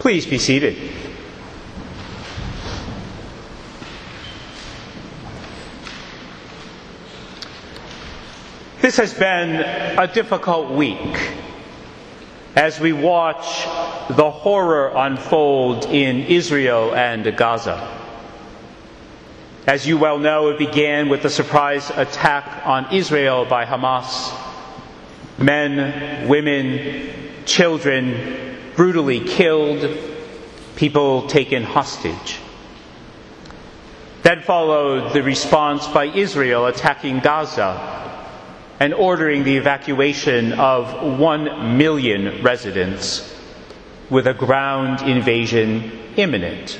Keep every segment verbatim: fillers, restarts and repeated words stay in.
Please be seated. This has been a difficult week as we watch the horror unfold in Israel and Gaza. As you well know, it began with the surprise attack on Israel by Hamas. Men, women, children brutally killed, people taken hostage. Then followed the response by Israel attacking Gaza and ordering the evacuation of one million residents, with a ground invasion imminent.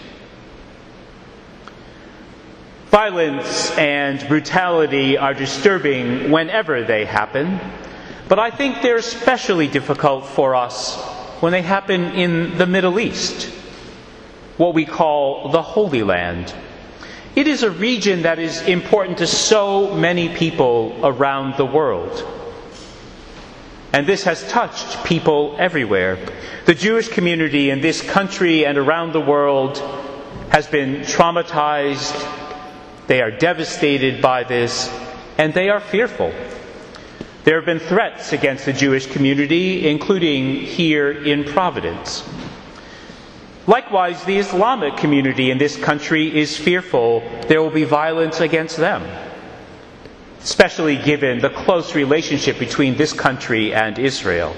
Violence and brutality are disturbing whenever they happen, but I think they're especially difficult for us when they happen in the Middle East, what we call the Holy Land. It is a region that is important to so many people around the world. And this has touched people everywhere. The Jewish community in this country and around the world has been traumatized. They are devastated by this, and they are fearful. There have been threats against the Jewish community, including here in Providence. Likewise, the Islamic community in this country is fearful there will be violence against them, especially given the close relationship between this country and Israel.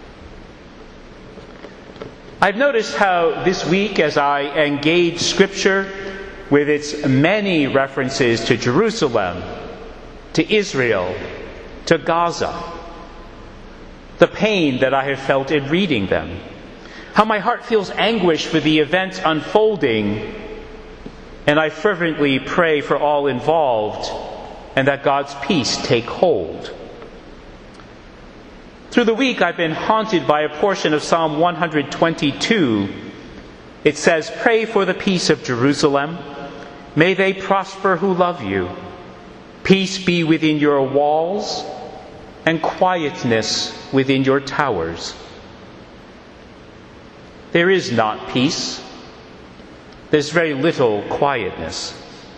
I've noticed how this week, as I engage Scripture with its many references to Jerusalem, to Israel, to Gaza, the pain that I have felt in reading them, how my heart feels anguish for the events unfolding, and I fervently pray for all involved and that God's peace take hold. Through the week, I've been haunted by a portion of Psalm one twenty-two. It says, "Pray for the peace of Jerusalem. May they prosper who love you. Peace be within your walls and quietness within your towers." There is not peace. There's very little quietness.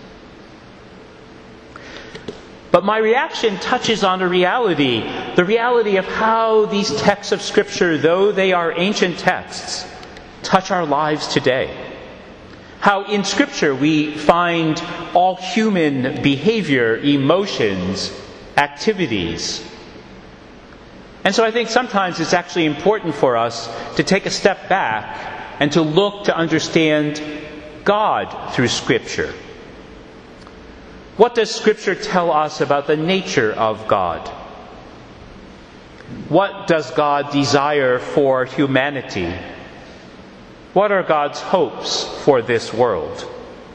But my reaction touches on a reality, the reality of how these texts of Scripture, though they are ancient texts, touch our lives today. How in Scripture we find all human behavior, emotions, activities. And so I think sometimes it's actually important for us to take a step back and to look to understand God through Scripture. What does Scripture tell us about the nature of God? What does God desire for humanity? What are God's hopes for this world?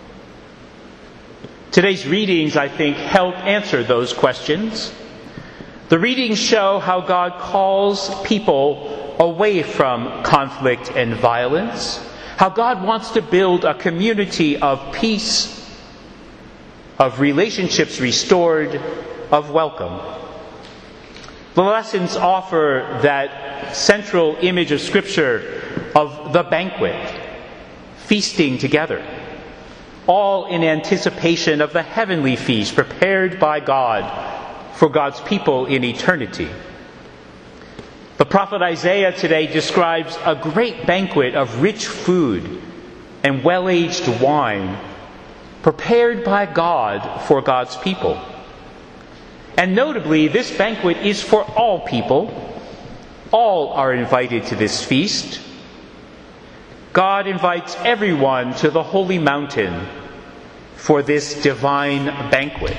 Today's readings, I think, help answer those questions. The readings show how God calls people away from conflict and violence, how God wants to build a community of peace, of relationships restored, of welcome. The lessons offer that central image of Scripture of the banquet, feasting together, all in anticipation of the heavenly feast prepared by God for God's people in eternity. The prophet Isaiah today describes a great banquet of rich food and well-aged wine prepared by God for God's people. And notably, this banquet is for all people. All are invited to this feast. God invites everyone to the holy mountain for this divine banquet.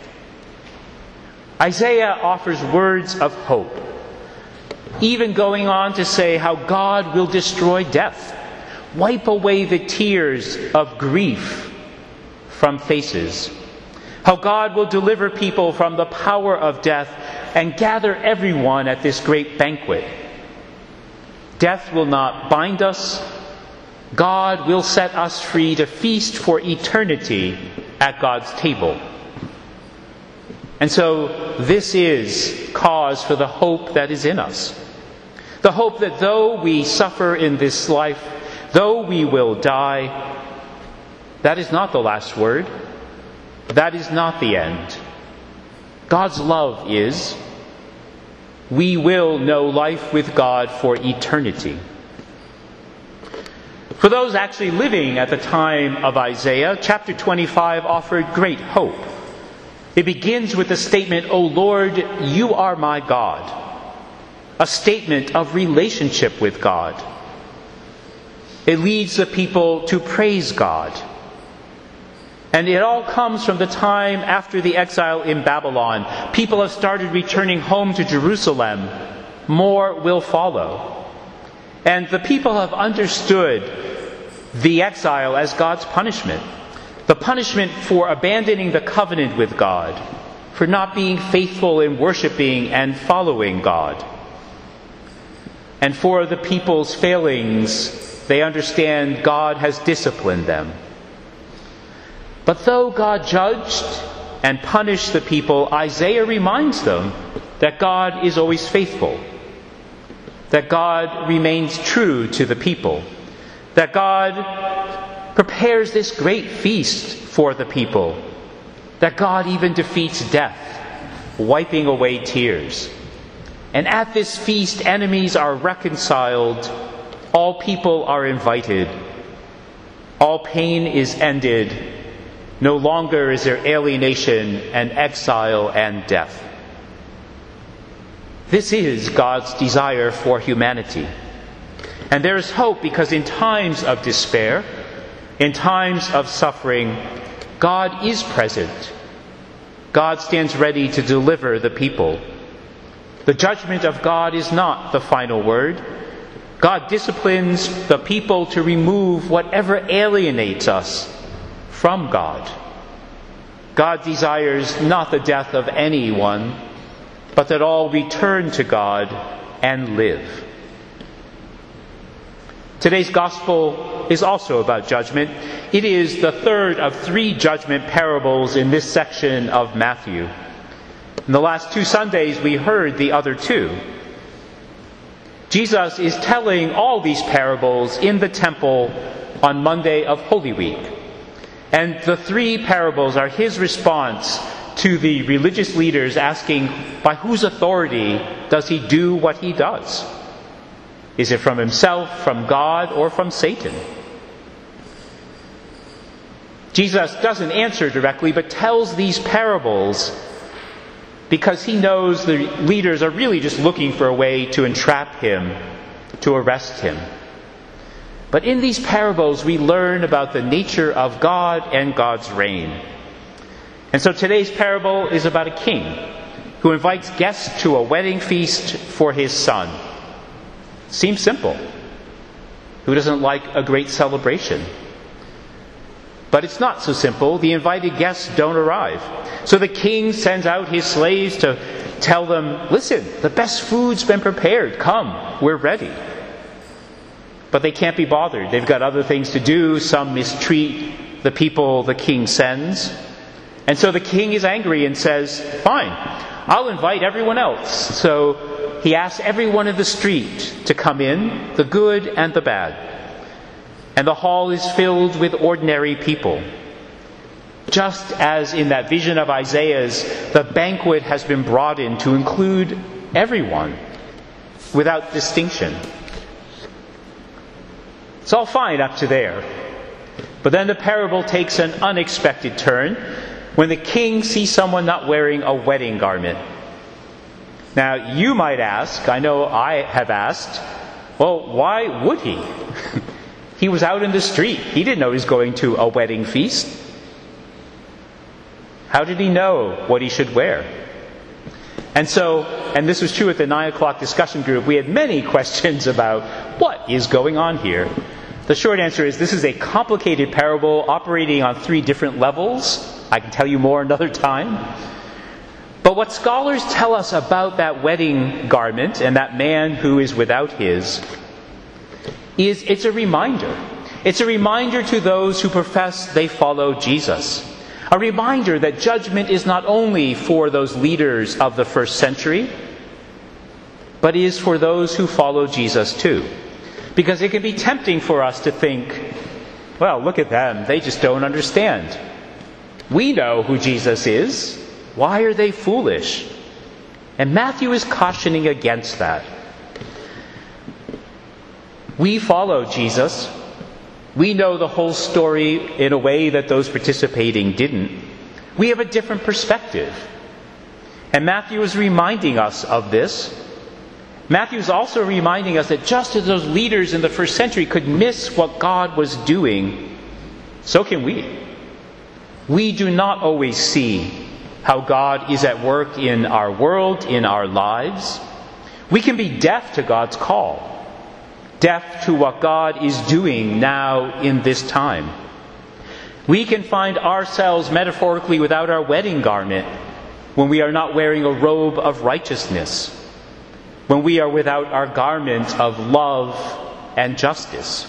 Isaiah offers words of hope, even going on to say how God will destroy death, wipe away the tears of grief from faces, how God will deliver people from the power of death and gather everyone at this great banquet. Death will not bind us. God will set us free to feast for eternity at God's table. And so this is cause for the hope that is in us. The hope that though we suffer in this life, though we will die, that is not the last word. That is not the end. God's love is, we will know life with God for eternity. For those actually living at the time of Isaiah, chapter twenty-five offered great hope. It begins with the statement, "O Lord, you are my God," a statement of relationship with God. It leads the people to praise God. And it all comes from the time after the exile in Babylon. People have started returning home to Jerusalem. More will follow. And the people have understood the exile as God's punishment. The punishment for abandoning the covenant with God, for not being faithful in worshiping and following God. And for the people's failings, they understand God has disciplined them. But though God judged and punished the people, Isaiah reminds them that God is always faithful, that God remains true to the people, that God prepares this great feast for the people, that God even defeats death, wiping away tears. And at this feast, enemies are reconciled, all people are invited, all pain is ended, no longer is there alienation and exile and death. This is God's desire for humanity. And there is hope because in times of despair, in times of suffering, God is present. God stands ready to deliver the people. The judgment of God is not the final word. God disciplines the people to remove whatever alienates us from God. God desires not the death of anyone, but that all return to God and live. Today's gospel is also about judgment. It is the third of three judgment parables in this section of Matthew. In the last two Sundays, we heard the other two. Jesus is telling all these parables in the temple on Monday of Holy Week. And the three parables are his response to the religious leaders asking, by whose authority does he do what he does? Is it from himself, from God, or from Satan? Jesus doesn't answer directly, but tells these parables because he knows the leaders are really just looking for a way to entrap him, to arrest him. But in these parables, we learn about the nature of God and God's reign. And so today's parable is about a king who invites guests to a wedding feast for his son. Seems simple. Who doesn't like a great celebration? But it's not so simple. The invited guests don't arrive. So the king sends out his slaves to tell them, listen, the best food's been prepared. Come, we're ready. But they can't be bothered. They've got other things to do. Some mistreat the people the king sends. And so the king is angry and says, fine, I'll invite everyone else. So he asks everyone in the street to come in, the good and the bad. And the hall is filled with ordinary people. Just as in that vision of Isaiah's, the banquet has been broadened to include everyone without distinction. It's all fine up to there. But then the parable takes an unexpected turn when the king sees someone not wearing a wedding garment. Now, you might ask, I know I have asked, well, why would he? He was out in the street. He didn't know he was going to a wedding feast. How did he know what he should wear? And so, and this was true at the nine o'clock discussion group, we had many questions about what is going on here. The short answer is this is a complicated parable operating on three different levels. I can tell you more another time. But what scholars tell us about that wedding garment and that man who is without his is it's a reminder. It's a reminder to those who profess they follow Jesus. A reminder that judgment is not only for those leaders of the first century, but is for those who follow Jesus too. Because it can be tempting for us to think, well, look at them. They just don't understand. We know who Jesus is. Why are they foolish? And Matthew is cautioning against that. We follow Jesus. We know the whole story in a way that those participating didn't. We have a different perspective. And Matthew is reminding us of this. Matthew is also reminding us that just as those leaders in the first century could miss what God was doing, so can we. We do not always see how God is at work in our world, in our lives. We can be deaf to God's call, deaf to what God is doing now in this time. We can find ourselves metaphorically without our wedding garment when we are not wearing a robe of righteousness, when we are without our garment of love and justice.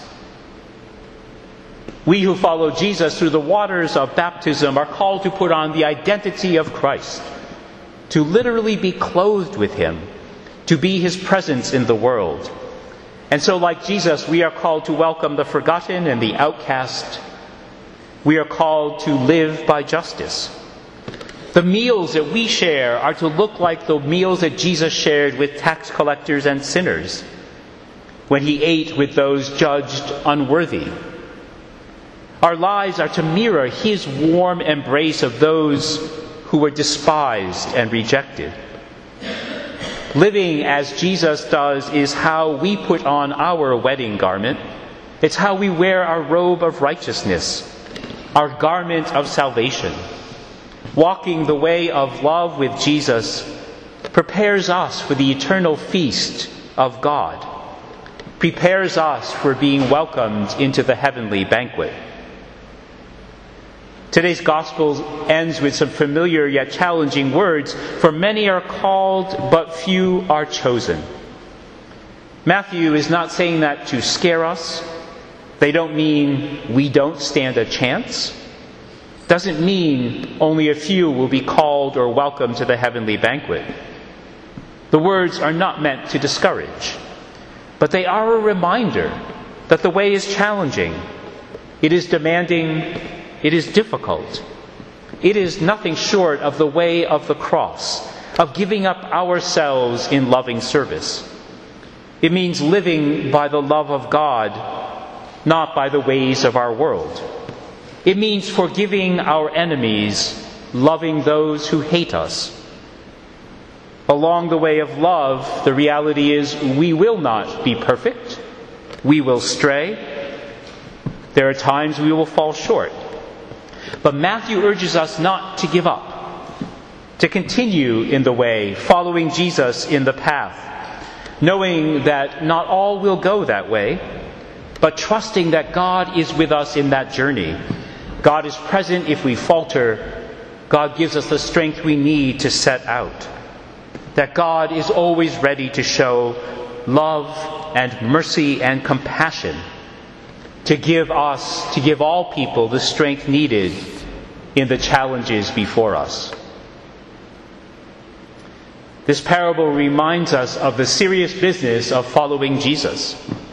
We who follow Jesus through the waters of baptism are called to put on the identity of Christ, to literally be clothed with Him, to be His presence in the world. And so, like Jesus, we are called to welcome the forgotten and the outcast. We are called to live by justice. The meals that we share are to look like the meals that Jesus shared with tax collectors and sinners when He ate with those judged unworthy. Our lives are to mirror His warm embrace of those who were despised and rejected. Living as Jesus does is how we put on our wedding garment. It's how we wear our robe of righteousness, our garment of salvation. Walking the way of love with Jesus prepares us for the eternal feast of God, prepares us for being welcomed into the heavenly banquet. Today's gospel ends with some familiar yet challenging words. For many are called, but few are chosen. Matthew is not saying that to scare us. They don't mean we don't stand a chance. Doesn't mean only a few will be called or welcomed to the heavenly banquet. The words are not meant to discourage, but they are a reminder that the way is challenging. It is demanding. It is difficult. It is nothing short of the way of the cross, of giving up ourselves in loving service. It means living by the love of God, not by the ways of our world. It means forgiving our enemies, loving those who hate us. Along the way of love, the reality is we will not be perfect. We will stray. There are times we will fall short. But Matthew urges us not to give up, to continue in the way, following Jesus in the path, knowing that not all will go that way, but trusting that God is with us in that journey. God is present if we falter. God gives us the strength we need to set out. That God is always ready to show love and mercy and compassion, to give us, to give all people the strength needed in the challenges before us. This parable reminds us of the serious business of following Jesus.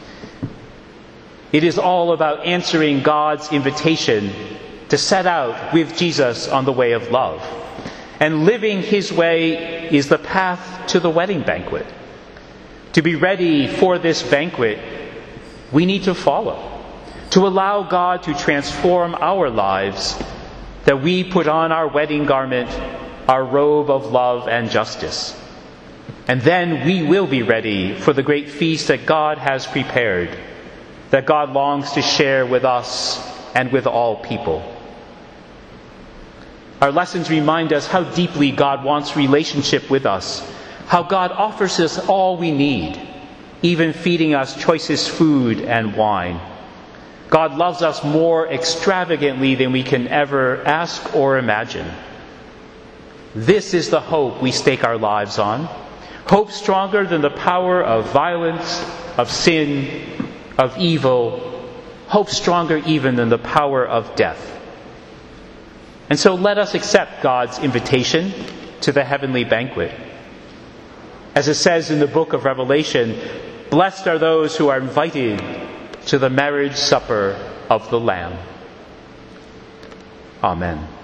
It is all about answering God's invitation to set out with Jesus on the way of love. And living His way is the path to the wedding banquet. To be ready for this banquet, we need to follow. To allow God to transform our lives, that we put on our wedding garment, our robe of love and justice. And then we will be ready for the great feast that God has prepared, that God longs to share with us and with all people. Our lessons remind us how deeply God wants relationship with us, how God offers us all we need, even feeding us choicest food and wine. God loves us more extravagantly than we can ever ask or imagine. This is the hope we stake our lives on. Hope stronger than the power of violence, of sin, of evil. Hope stronger even than the power of death. And so let us accept God's invitation to the heavenly banquet. As it says in the book of Revelation, Blessed are those who are invited to the marriage supper of the Lamb. Amen.